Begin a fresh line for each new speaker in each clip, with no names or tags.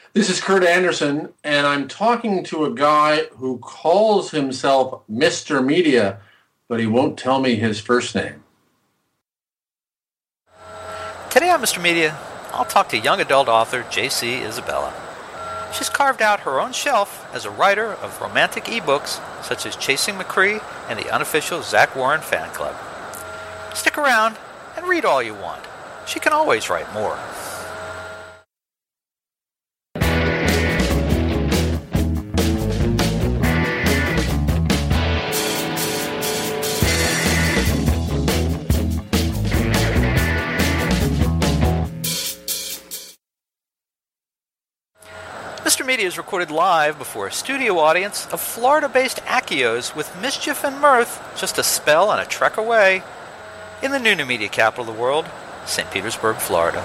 This is Kurt Anderson, and I'm talking to a guy who calls himself Mr. Media, but he won't tell me his first name.
Today on Mr. Media, I'll talk to young adult author J.C. Isabella. She's carved out her own shelf as a writer of romantic ebooks such as Chasing McCree and the unofficial Zach Warren Fan Club. Stick around and read all you want. She can always write more. Mr. Media is recorded live before a studio audience of Florida-based Accios with mischief and mirth just a spell and a trek away in the new media capital of the world, St. Petersburg, Florida.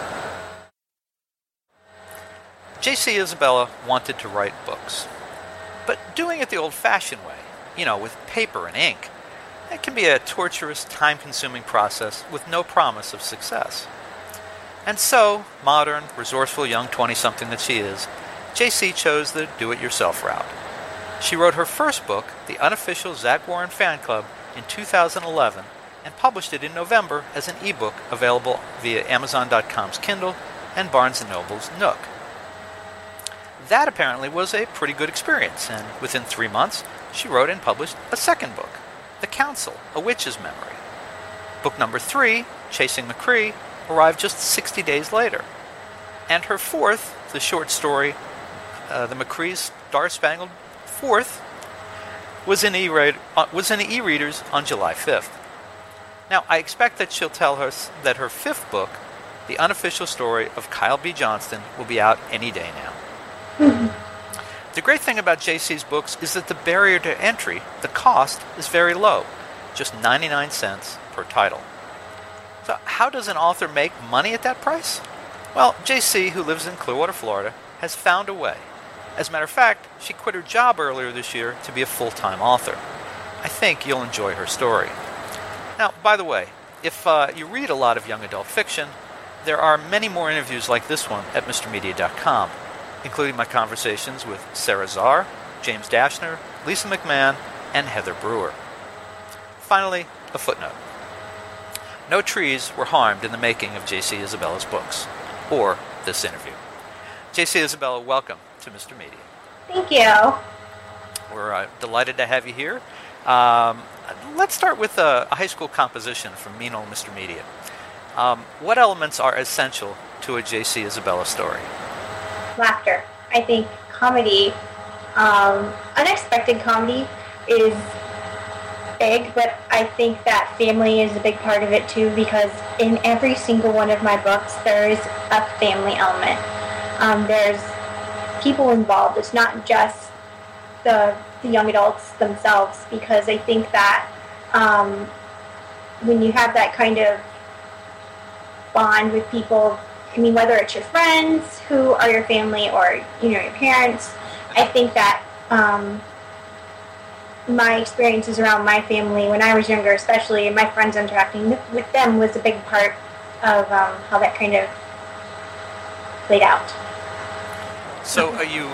J.C. Isabella wanted to write books, but doing it the old-fashioned way, with paper and ink. It can be a torturous, time-consuming process with no promise of success. And so, modern, resourceful young 20-something that she is, J.C. chose the do-it-yourself route. She wrote her first book, The Unofficial Zach Warren Fan Club, in 2011 and published it in November as an ebook available via Amazon.com's Kindle and Barnes & Noble's Nook. That apparently was a pretty good experience, and within 3 months, she wrote and published a second book, The Council, A Witch's Memory. Book number 3, Chasing McCree, arrived just 60 days later. And her fourth, the short story, The McCree's Star-Spangled Fourth, was in e-readers on July 5th. Now, I expect that she'll tell us that her fifth book, The Unofficial Story of Kyle B. Johnston, will be out any day now. The great thing about JC's books is that the barrier to entry, the cost, is very low, just 99 cents per title. So how does an author make money at that price? Well, JC, who lives in Clearwater, Florida, has found a way. As a matter of fact, she quit her job earlier this year to be a full-time author. I think you'll enjoy her story. Now, by the way, if you read a lot of young adult fiction, there are many more interviews like this one at MrMedia.com, including my conversations with Sarah Zarr, James Dashner, Lisa McMahon, and Heather Brewer. Finally, a footnote. No trees were harmed in the making of J.C. Isabella's books, or this interview. J.C. Isabella, welcome to Mr. Media.
Thank you.
We're delighted to have you here. Let's start with a high school composition from mean old Mr. Media. What elements are essential to a J.C. Isabella story?
Laughter. I think comedy, unexpected comedy is big, but I think that family is a big part of it too, because in every single one of my books there is a family element. There's people involved. It's not just the young adults themselves, because I think that when you have that kind of bond with people, I mean, whether it's your friends who are your family or, your parents, I think that my experiences around my family when I was younger, especially, and my friends interacting with them was a big part of how that kind of played out.
So are you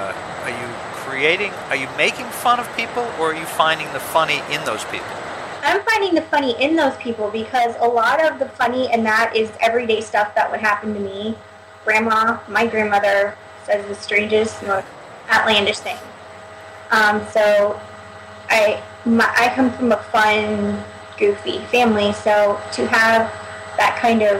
making fun of people, or are you finding the funny in those people?
I'm finding the funny in those people, because a lot of the funny in that is everyday stuff that would happen to me. My grandmother says the strangest, most outlandish thing. So I come from a fun, goofy family, so to have that kind of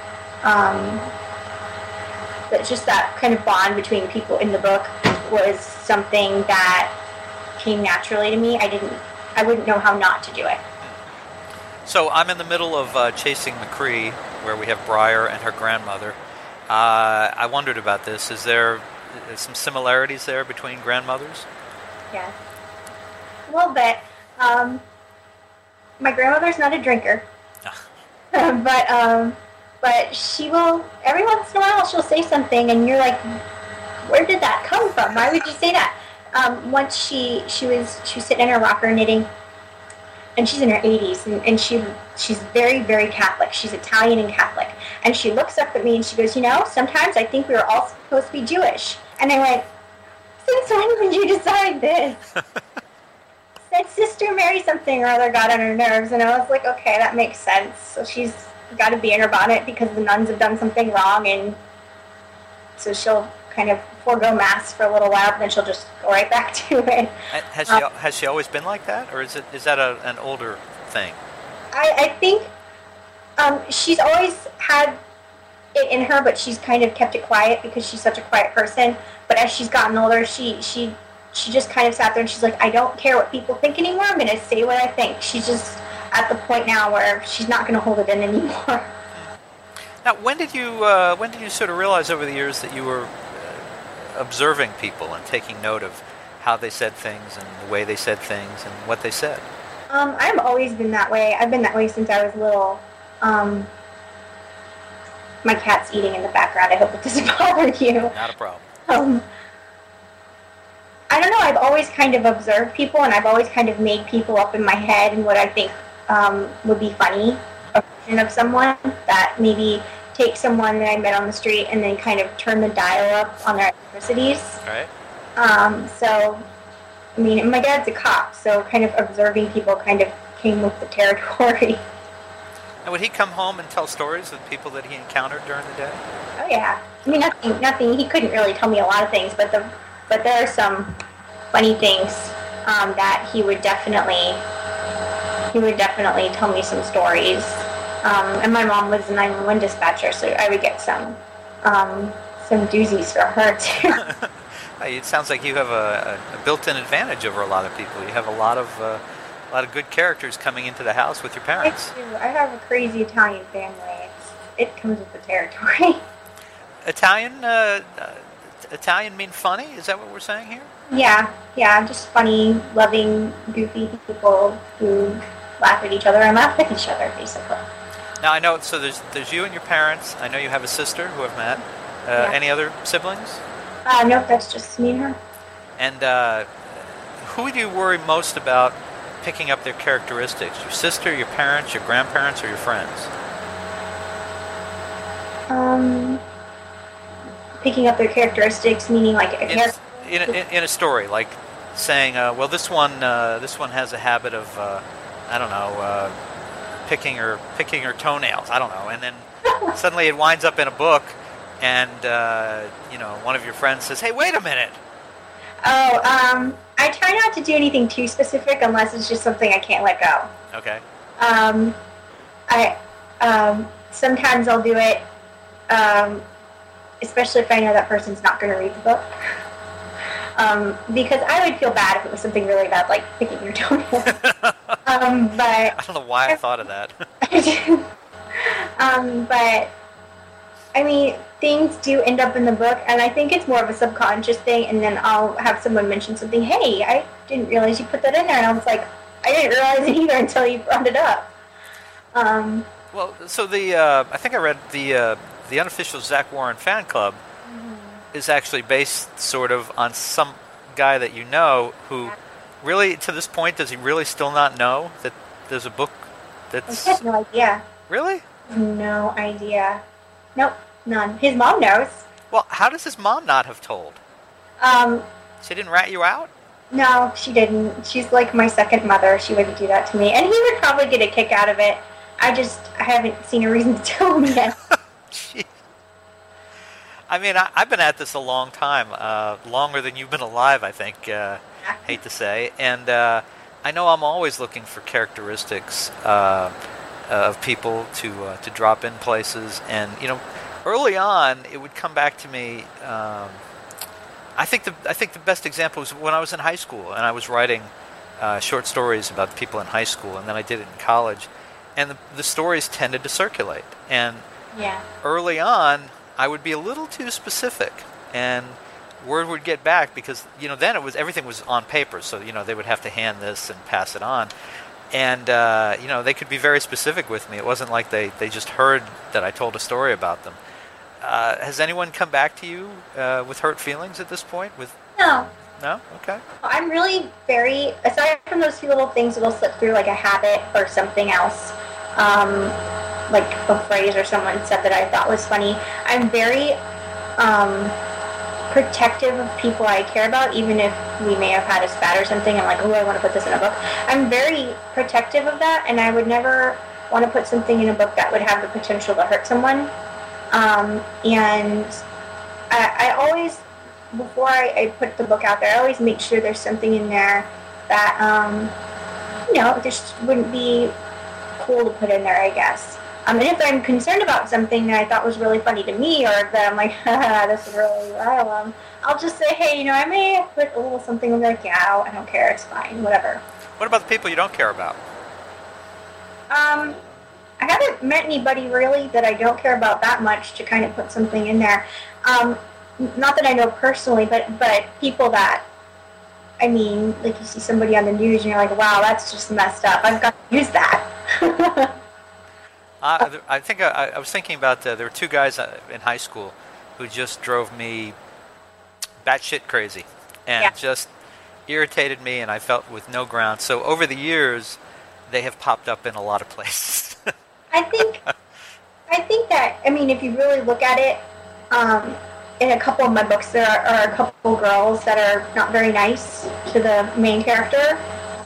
just that kind of bond between people in the book was something that came naturally to me. I wouldn't know how not to do it.
So I'm in the middle of Chasing McCree, where we have Briar and her grandmother. I wondered about this. Is there some similarities there between grandmothers?
Yes. A little bit. My grandmother's not a drinker. But she will, every once in a while, she'll say something, and you're like, where did that come from? Why would you say that? Once she was sitting in her rocker knitting, and she's in her 80s, and she's very, very Catholic. She's Italian and Catholic. And she looks up at me and she goes, sometimes I think we were all supposed to be Jewish. And I went, since when would you decide this? Said Sister Mary something or other got on her nerves, and I was like, okay, that makes sense. So she's got to be in her bonnet because the nuns have done something wrong, and so she'll kind of forego mass for a little while, but then she'll just go right back to it.
Has she always been like that, or is that an older thing?
I think she's always had it in her, but she's kind of kept it quiet because she's such a quiet person. But as she's gotten older, she just kind of sat there and she's like, I don't care what people think anymore. I'm going to say what I think. She's just at the point now where she's not going to hold it in anymore.
Now, when did you sort of realize over the years that you were observing people and taking note of how they said things and the way they said things and what they said?
I've always been that way. I've been that way since I was little. My cat's eating in the background. I hope it doesn't bother you.
Not a problem.
I don't know. I've always kind of observed people, and I've always kind of made people up in my head and what I think would be funny. A version of someone that maybe take someone that I met on the street and then kind of turn the dial up on their eccentricities.
Right.
So, I mean, my dad's a cop, so kind of observing people kind of came with the territory.
And would he come home and tell stories of people that he encountered during the day?
Oh yeah. I mean, nothing. He couldn't really tell me a lot of things, but there are some funny things that he would definitely tell me some stories. And my mom was a 911 dispatcher, so I would get some doozies for her too.
It sounds like you have a built-in advantage over a lot of people. You have a lot of good characters coming into the house with your parents.
I do. I have a crazy Italian family. It comes with the territory.
Italian mean funny? Is that what we're saying here?
Yeah, just funny, loving, goofy people who laugh at each other and laugh with each other, basically.
Now I know. So there's you and your parents. I know you have a sister who I've met.
Yeah.
Any other siblings?
Nope, that's just me and her.
And who do you worry most about picking up their characteristics? Your sister, your parents, your grandparents, or your friends?
Picking up their characteristics, meaning like a character
in a story, like saying, well, this one has a habit of, picking her toenails. I don't know, and then suddenly it winds up in a book, and one of your friends says, "Hey, wait a minute."
I try not to do anything too specific unless it's just something I can't let go.
Okay.
Sometimes I'll do it, especially if I know that person's not going to read the book. Because I would feel bad if it was something really bad, like picking your toenail. But
I don't know why I thought of that.
But I mean, things do end up in the book, and I think it's more of a subconscious thing. And then I'll have someone mention something. Hey, I didn't realize you put that in there, and I was like, I didn't realize it either until you brought it up.
Well, so I think I read the unofficial Zach Warren fan club is actually based sort of on some guy that you know who really, to this point, does he really still not know that there's a book that's...
I have no idea.
Really?
No idea. Nope, none. His mom knows.
Well, how does his mom not have told? She didn't rat you out?
No, she didn't. She's like my second mother. She wouldn't do that to me. And he would probably get a kick out of it. I haven't seen a reason to tell him yet.
Jeez. I mean, I've been at this a long time, longer than you've been alive, I think, hate to say. And I know I'm always looking for characteristics of people to drop in places. And, early on, it would come back to me. I think the best example was when I was in high school, and I was writing short stories about people in high school, and then I did it in college. And the stories tended to circulate. And early on, I would be a little too specific, and word would get back because then everything was on paper, so they would have to hand this and pass it on, and they could be very specific with me. It wasn't like they just heard that I told a story about them. Has anyone come back to you with hurt feelings at this point?
No.
No? Okay.
I'm really very, aside from those few little things that'll slip through, like a habit or something else, like a phrase or someone said that I thought was funny, I'm very protective of people I care about, even if we may have had a spat or something. I'm like, oh, I want to put this in a book. I'm very protective of that, and I would never want to put something in a book that would have the potential to hurt someone. And I always, before I put the book out there, I always make sure there's something in there that, just wouldn't be cool to put in there, I guess. And if I'm concerned about something that I thought was really funny to me, or that I'm like, this is really wild, I'll just say, hey, I may put a little something. I'm like, yeah, I don't care, it's fine, whatever.
What about the people you don't care about?
I haven't met anybody really that I don't care about that much to kind of put something in there. Not that I know personally, but people that, like you see somebody on the news and you're like, wow, that's just messed up. I've got to use that.
I think I was thinking about there were two guys in high school who just drove me batshit crazy and just irritated me, and I felt with no ground. So over the years, they have popped up in a lot of places.
I think that, if you really look at it, in a couple of my books, there are a couple girls that are not very nice to the main character.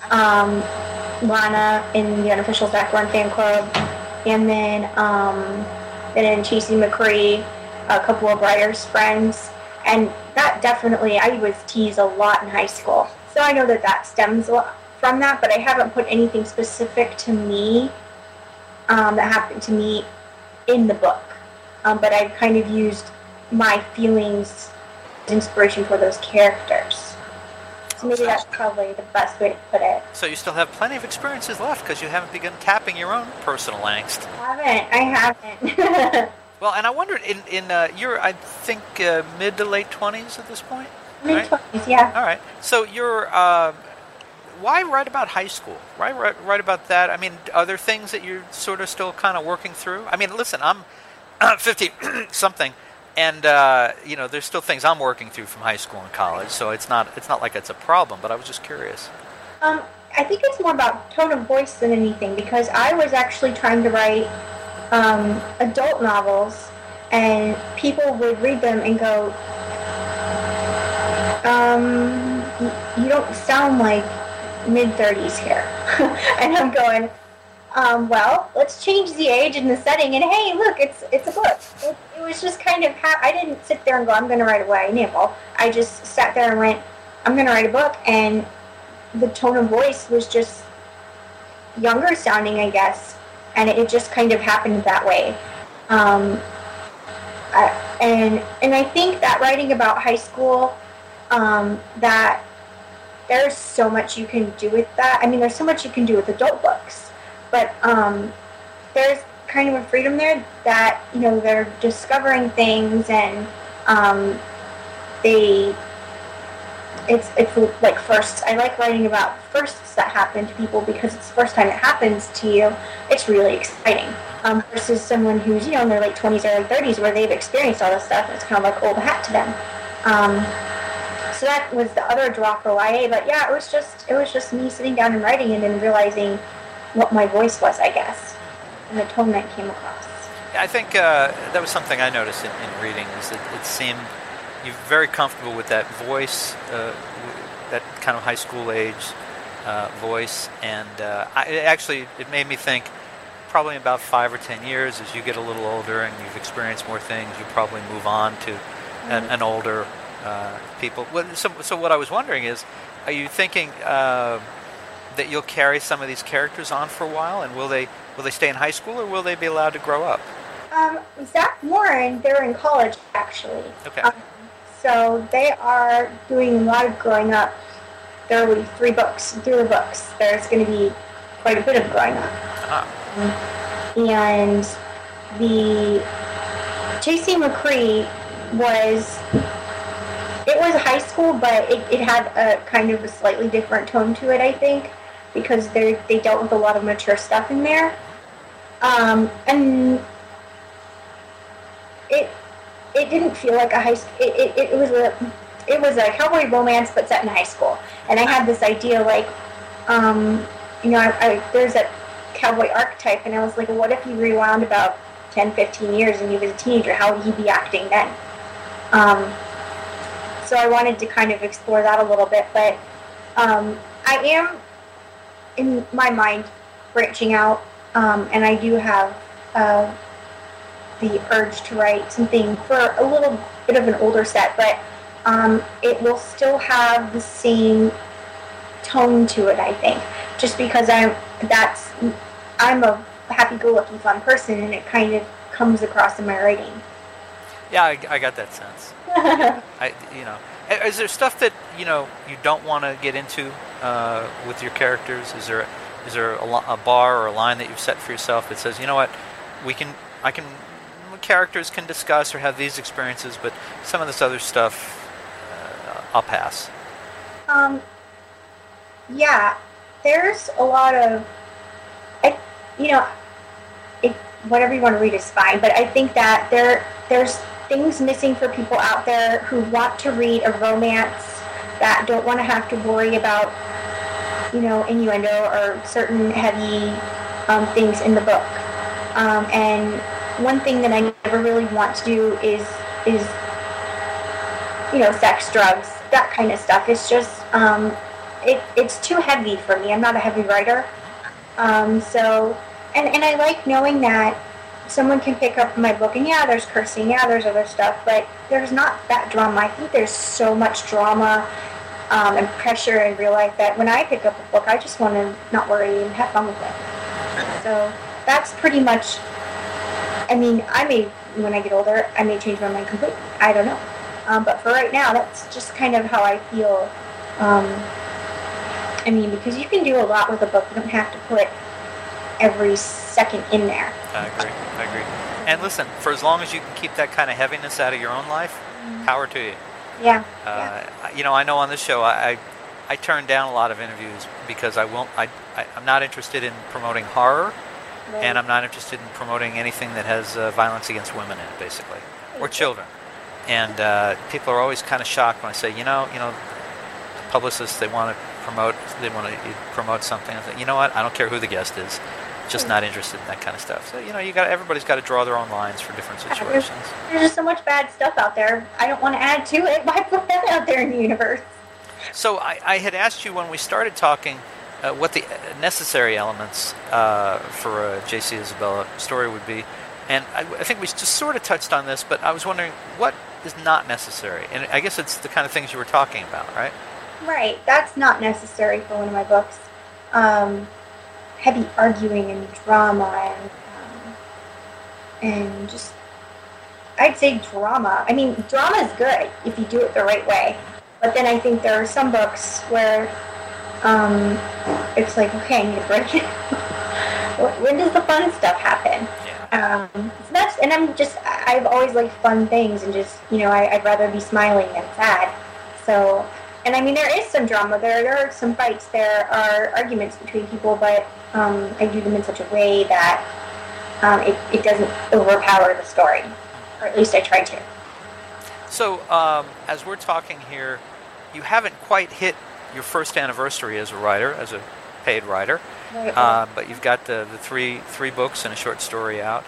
Lana in the Unofficial Zach Run fan club, and then in Chasey McCree, a couple of Briar's friends, and that definitely, I was teased a lot in high school. So I know that stems from that, but I haven't put anything specific to me that happened to me in the book. But I've kind of used my feelings as inspiration for those characters. So maybe that's probably the best way to put it.
So you still have plenty of experiences left because you haven't begun tapping your own personal angst.
I haven't.
Well, and I wondered, in you're, I think, mid to late 20s at this point?
Mid-20s, right? Yeah.
All right. So you're, why write about high school? Why write about that? Are there things that you're sort of still kind of working through? Listen, I'm 50-something. And there's still things I'm working through from high school and college, so it's not like it's a problem. But I was just curious.
I think it's more about tone of voice than anything, because I was actually trying to write adult novels, and people would read them and go, "You don't sound like mid-30s here," and I'm going, well, let's change the age and the setting, and hey, look, it's a book. It was just kind of I didn't sit there and go, I'm going to write a YA novel. I just sat there and went, I'm going to write a book, and the tone of voice was just younger sounding, I guess, and it just kind of happened that way. And I think that writing about high school, that there's so much you can do with that. There's so much you can do with adult books. But there's kind of a freedom there that, they're discovering things, and it's like firsts. I like writing about firsts that happen to people because it's the first time it happens to you. It's really exciting. Versus someone who's, in their late 20s, early 30s, where they've experienced all this stuff, and it's kind of like old hat to them. So that was the other draw for YA. But yeah, it was just me sitting down and writing, and then realizing what my voice was, I guess, and the tone that came across.
Yeah, I think that was something I noticed in reading, is that it seemed you're very comfortable with that voice, that kind of high school age voice, and it made me think probably in about 5 or 10 years, as you get a little older and you've experienced more things, you probably move on to an older people. So what I was wondering is, are you thinking that you'll carry some of these characters on for a while, and will they stay in high school, or will they be allowed to grow up?
Zach Warren, they're in college, actually.
Okay.
So they are doing a lot of growing up. There will be 3 books. There's going to be quite a bit of growing up.
Uh-huh.
And the Chasey McCree was high school, but it had a kind of a slightly different tone to it, I think, because they dealt with a lot of mature stuff in there. And it didn't feel like a high school. It was a cowboy romance, but set in high school. And I had this idea, like, there's that cowboy archetype, and I was like, well, what if you rewound about 10, 15 years and he was a teenager? How would he be acting then? So I wanted to kind of explore that a little bit, but I am, in my mind, branching out, and I do have the urge to write something for a little bit of an older set, but it will still have the same tone to it, I think, just because I'm a happy-go-lucky fun person, and it kind of comes across in my writing.
Yeah, I got that sense. Is there stuff that you don't want to get into with your characters? Is there a bar or a line that you've set for yourself that says, you know what, characters can discuss or have these experiences, but some of this other stuff, I'll pass.
Yeah, there's a lot of, whatever you want to read is fine, but I think that there's things missing for people out there who want to read a romance that don't want to have to worry about, innuendo or certain heavy things in the book. And one thing that I never really want to do is sex, drugs, that kind of stuff. It's just, it's too heavy for me. I'm not a heavy writer. And I like knowing that someone can pick up my book and there's cursing, there's other stuff, but there's not that drama. I think there's so much drama and pressure in real life that when I pick up a book, I just want to not worry and have fun with it. So that's pretty much, when I get older, I may change my mind completely. I don't know. But for right now, that's just kind of how I feel. Because you can do a lot with a book. You don't have to put every second in there.
I agree. And listen, for as long as you can keep that kind of heaviness out of your own life, power to you.
Yeah.
I know on this show I turn down a lot of interviews because I'm not interested in promoting horror, right. And I'm not interested in promoting anything that has violence against women in it, basically, or children. And people are always kind of shocked when I say, publicists, they want to promote something. I think, you know what? I don't care who the guest is. Just not interested in that kind of stuff. So everybody's got to draw their own lines for different situations.
There's just so much bad stuff out there. I don't want to add to it. Why put that out there in the universe?
So I had asked you when we started talking what the necessary elements for a J.C. Isabella story would be, and I think we just sort of touched on this, but I was wondering what is not necessary, and I guess it's the kind of things you were talking about, right?
Right. That's not necessary for one of my books. Heavy arguing and drama and just, I'd say drama. Drama is good if you do it the right way. But then I think there are some books where it's like, okay, I need a break. When does the fun stuff happen?
Yeah.
I've always liked fun things, and just, I'd rather be smiling than sad. So, and there is some drama. There are some fights. There are arguments between people, but I do them in such a way that it doesn't overpower the story, or at least I try to.
So, as we're talking here, you haven't quite hit your first anniversary as a writer, as a paid writer,
right.
But you've got the three books and a short story out.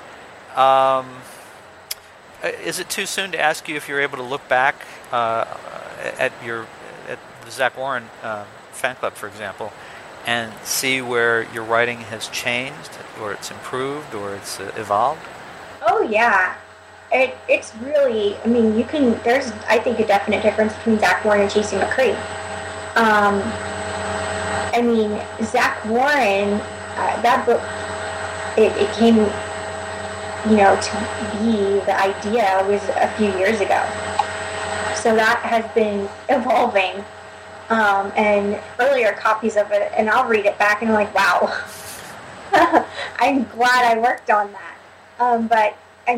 Is it too soon to ask you if you're able to look back at the Zach Warren fan club, for example, and see where your writing has changed, or it's improved, or it's evolved?
Oh yeah, it's really. There's, I think, a definite difference between Zach Warren and Chasing McCree. Zach Warren, that book, it came, to be, the idea was a few years ago. So that has been evolving. And earlier copies of it, and I'll read it back and I'm like, wow. I'm glad I worked on that. But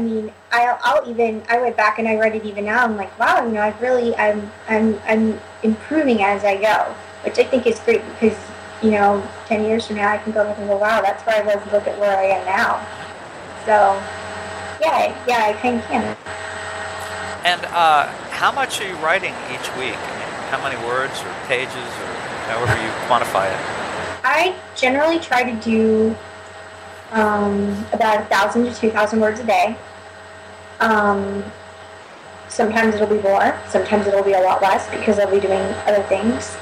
I went back and I read it even now. I'm like, wow, I'm improving as I go, which I think is great because, 10 years from now I can go back and go, wow, that's where I was, look at where I am now. So, yeah, I kind of can.
And how much are you writing each week? How many words or pages or however you quantify it?
I generally try to do about 1,000 to 2,000 words a day. Sometimes it'll be more. Sometimes it'll be a lot less because I'll be doing other things.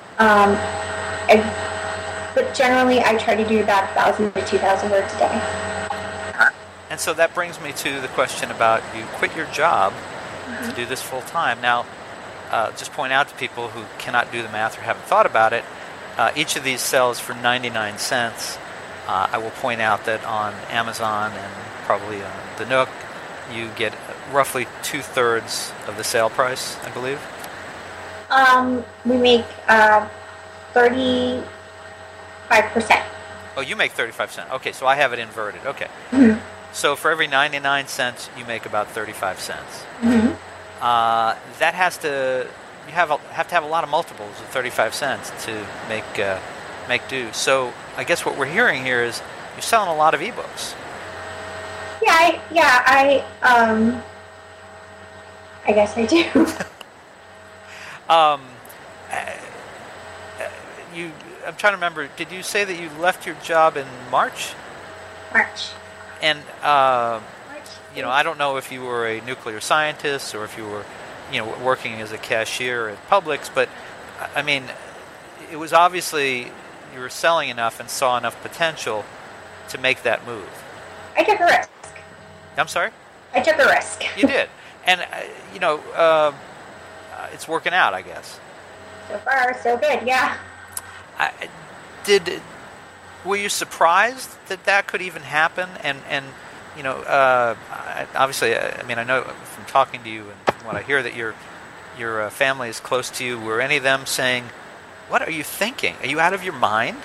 But generally, I try to do about 1,000 to 2,000 words a day.
And so that brings me to the question about you quit your job to do this full time. Now, just point out to people who cannot do the math or haven't thought about it, each of these sells for 99 cents. I will point out that on Amazon and probably on the Nook, you get roughly 2/3 of the sale price, I believe.
We make 35%.
Oh, you make 35 cents. Okay, so I have it inverted. Okay.
Mm-hmm.
So for every 99 cents, you make about 35 cents.
Mm-hmm.
That has to, you have to have a lot of multiples of 35 cents to make do. So I guess what we're hearing here is you're selling a lot of ebooks.
I guess I do.
I'm trying to remember, did you say that you left your job in March?
March.
And, you know, I don't know if you were a nuclear scientist or if you were, you know, working as a cashier at Publix, but, I mean, it was obviously you were selling enough and saw enough potential to make that move.
I took a risk.
I'm sorry?
I took a risk.
You did. And, you know, it's working out, I guess.
So far, so good, yeah.
Were you surprised that could even happen? And you know, obviously, I mean, I know from talking to you and from what I hear that your family is close to you. Were any of them saying, "What are you thinking? Are you out of your mind?"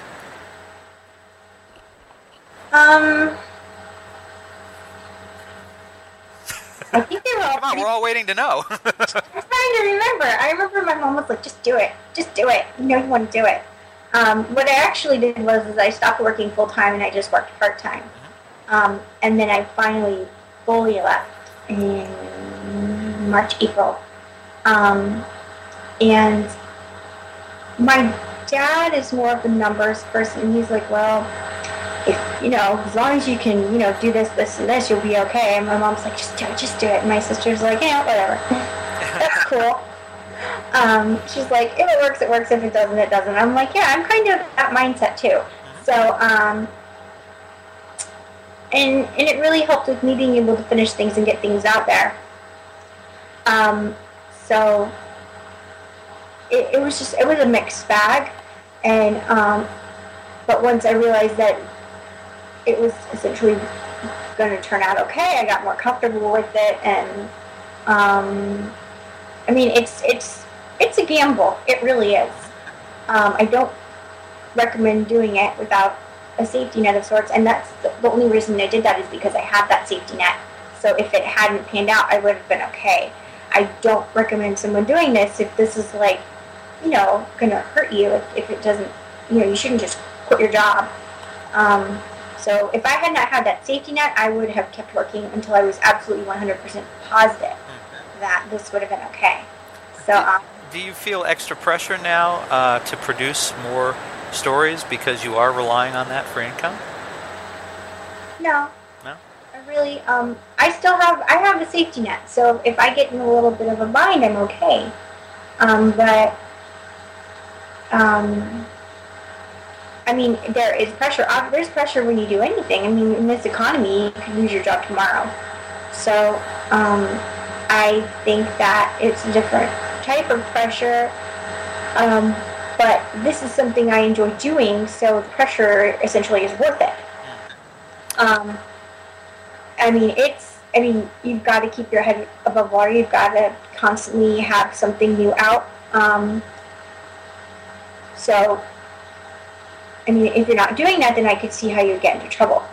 I think they were all.
Come on, we're all waiting to know.
I'm trying to remember. I remember my mom was like, "Just do it. Just do it. You know you want to do it." What I actually did was I stopped working full time and I just worked part time. And then I finally fully left in March, April. And my dad is more of a numbers person. He's like, well, if, you know, as long as you can, you know, do this, this, and this, you'll be okay. And my mom's like, just do it, just do it. And my sister's like, yeah, whatever. That's cool. She's like, if it works, it works. If it doesn't, it doesn't. I'm like, yeah, I'm kind of that mindset too. So, and it really helped with me being able to finish things and get things out there. So it was a mixed bag. And, but once I realized that it was essentially going to turn out okay, I got more comfortable with it. And, I mean, it's a gamble. It really is. I don't recommend doing it without a safety net of sorts, and that's the only reason I did that is because I had that safety net. So if it hadn't panned out, I would have been okay. I don't recommend someone doing this if this is like, you know, going to hurt you. If it doesn't, you know, you shouldn't just quit your job. So if I had not had that safety net, I would have kept working until I was absolutely 100% positive that this would have been okay. So.
Do you feel extra pressure now to produce more stories because you are relying on that for income?
No.
No?
I really, I have a safety net. So if I get in a little bit of a bind, I'm okay. But, I mean, there is pressure. There's pressure when you do anything. I mean, in this economy, you could lose your job tomorrow. So, I think that it's a different type of pressure, but this is something I enjoy doing, so the pressure essentially is worth it. I mean, you've got to keep your head above water. You've got to constantly have something new out. So, I mean, if you're not doing that, then I could see how you'd get into trouble.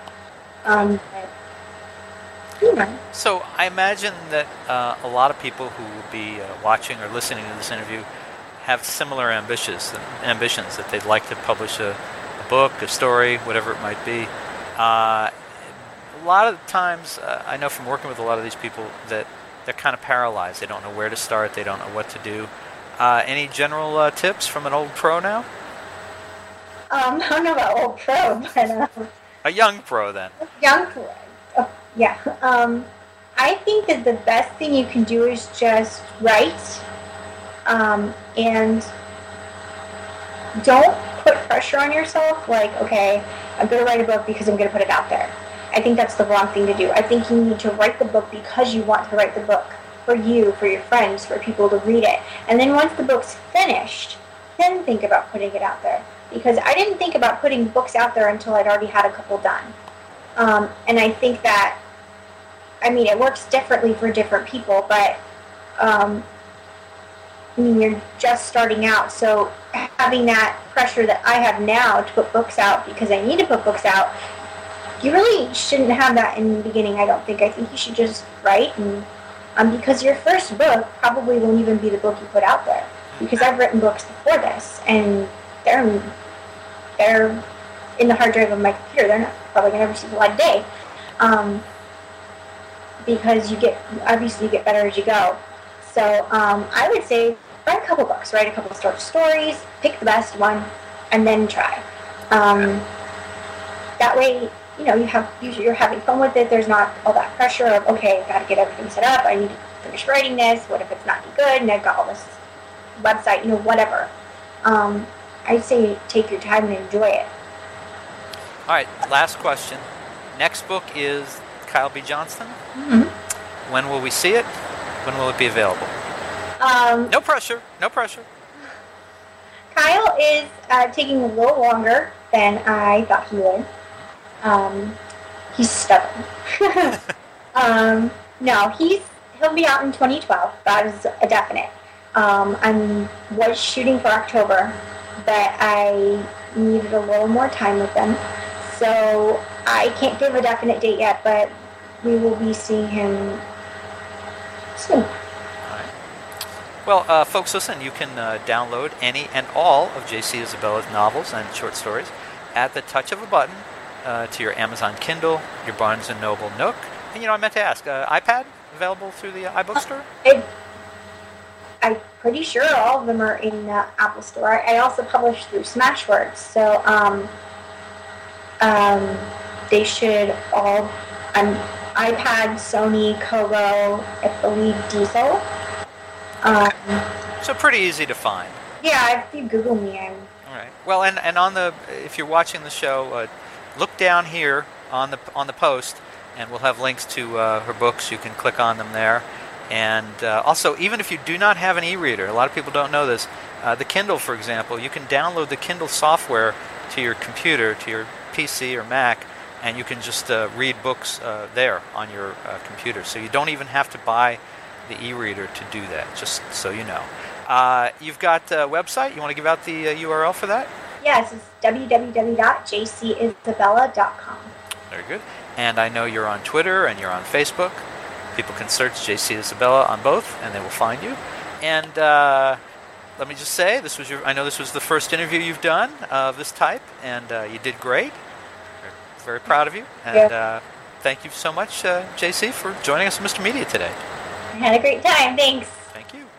So I imagine that a lot of people who will be watching or listening to this interview have similar ambitions that they'd like to publish a book, a story, whatever it might be. A lot of times, I know from working with a lot of these people that they're kind of paralyzed. They don't know where to start. They don't know what to do. Any general tips from an old pro now?
I don't know about old pro, but...
a young pro, then.
Young pro. Yeah. I think that the best thing you can do is just write, and don't put pressure on yourself. Like, okay, I'm going to write a book because I'm going to put it out there. I think that's the wrong thing to do. I think you need to write the book because you want to write the book for you, for your friends, for people to read it. And then once the book's finished, then think about putting it out there. Because I didn't think about putting books out there until I'd already had a couple done. And I think that, I mean, it works differently for different people, but I mean, you're just starting out, so having that pressure that I have now to put books out because I need to put books out, you really shouldn't have that in the beginning, I don't think. I think you should just write, and because your first book probably won't even be the book you put out there. Because I've written books before this, and they're in the hard drive of my computer. They're not probably going to ever see the light of day. Because you get better as you go. So I would say write a couple books, write a couple of short stories, pick the best one, and then try. That way, you know, you're having fun with it. There's not all that pressure of, okay, I've got to get everything set up. I need to finish writing this. What if it's not good? And I've got all this website, you know, whatever. I'd say take your time and enjoy it.
All right, last question. Next book is Kyle B. Johnston.
Mm-hmm.
When will we see it? When will it be available? No pressure. No pressure.
Kyle is taking a little longer than I thought he would. He's stubborn. No, he'll be out in 2012. That is a definite. I was shooting for October, but I needed a little more time with them. So I can't give a definite date yet, but we will be seeing him soon.
Well, folks, listen, you can download any and all of J.C. Isabella's novels and short stories at the touch of a button to your Amazon Kindle, your Barnes & Noble Nook. And, you know, I meant to ask, iPad available through the iBook Store?
I'm pretty sure all of them are in the Apple Store. I also publish through Smashwords, so they should all, iPad, Sony, Kobo, I believe Diesel.
So pretty easy to find.
Yeah, if you Google me, I'm...
All right. Well, and on the, if you're watching the show, look down here on the post, and we'll have links to her books. You can click on them there. And also, even if you do not have an e-reader, a lot of people don't know this, the Kindle, for example, you can download the Kindle software to your computer, to your PC or Mac, and you can just read books there on your computer. So you don't even have to buy the e-reader to do that, just so you know. You've got a website. You want to give out the URL for that?
Yes, it's www.jcisabella.com.
Very good. And I know you're on Twitter and you're on Facebook. People can search J.C. Isabella on both, and they will find you. And let me just say, I know this was the first interview you've done of this type, and you did great. We're very proud of you. And thank you so much, J.C., for joining us on Mr. Media today.
I had a great time. Thanks.
Thank you.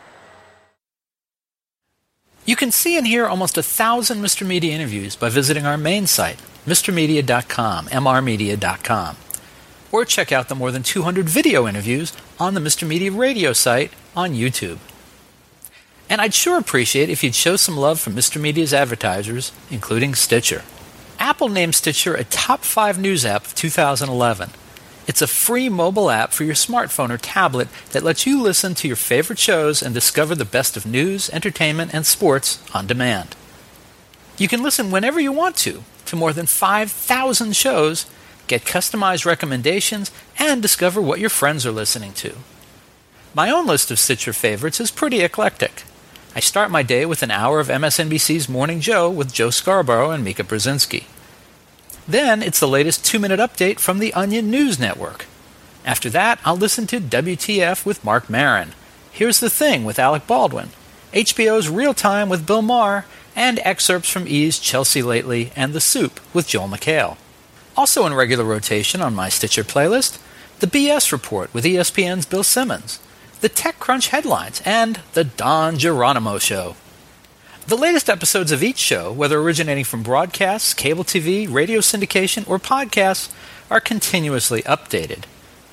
You can see and hear almost 1,000 Mr. Media interviews by visiting our main site, mrmedia.com, mrmedia.com. Or check out the more than 200 video interviews on the Mr. Media radio site on YouTube. And I'd sure appreciate if you'd show some love for Mr. Media's advertisers, including Stitcher. Apple named Stitcher a top 5 news app of 2011. It's a free mobile app for your smartphone or tablet that lets you listen to your favorite shows and discover the best of news, entertainment, and sports on demand. You can listen whenever you want to more than 5,000 shows, get customized recommendations, and discover what your friends are listening to. My own list of Stitcher favorites is pretty eclectic. I start my day with an hour of MSNBC's Morning Joe with Joe Scarborough and Mika Brzezinski. Then it's the latest 2-minute update from the Onion News Network. After that, I'll listen to WTF with Mark Maron, Here's the Thing with Alec Baldwin, HBO's Real Time with Bill Maher, and excerpts from E's Chelsea Lately and The Soup with Joel McHale. Also in regular rotation on my Stitcher playlist, the BS Report with ESPN's Bill Simmons, the TechCrunch headlines, and the Don Geronimo Show. The latest episodes of each show, whether originating from broadcasts, cable TV, radio syndication, or podcasts, are continuously updated.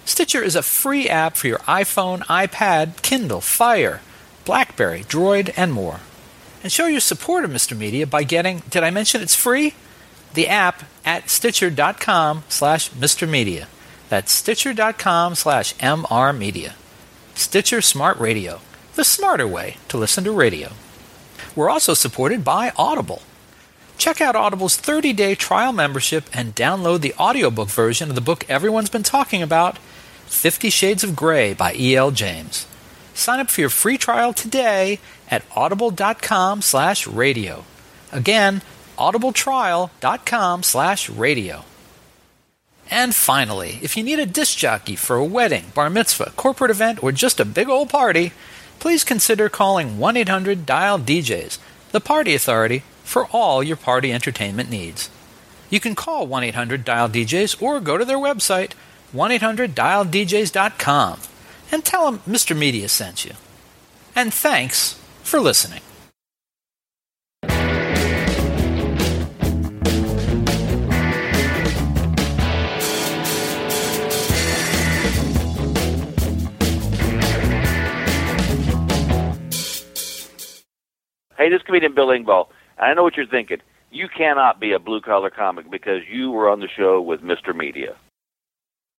Stitcher is a free app for your iPhone, iPad, Kindle, Fire, BlackBerry, Droid, and more. And show your support of Mr. Media by getting, did I mention it's free? The app at Stitcher.com/Mr. Media. That's Stitcher.com/MR Media. Stitcher Smart Radio, the smarter way to listen to radio. We're also supported by Audible. Check out Audible's 30-day trial membership and download the audiobook version of the book everyone's been talking about, 50 Shades of Grey by E.L. James. Sign up for your free trial today at audible.com/radio. Again, audibletrial.com/radio. And finally, if you need a disc jockey for a wedding, bar mitzvah, corporate event, or just a big old party, please consider calling 1-800-DIAL-DJs, the party authority for all your party entertainment needs. You can call 1-800-DIAL-DJs or go to their website, 1-800-DIAL-DJs.com, and tell them Mr. Media sent you. And thanks for listening.
Hey, this is comedian Bill Engvall. I know what you're thinking. You cannot be a blue-collar comic because you were on the show with Mr. Media.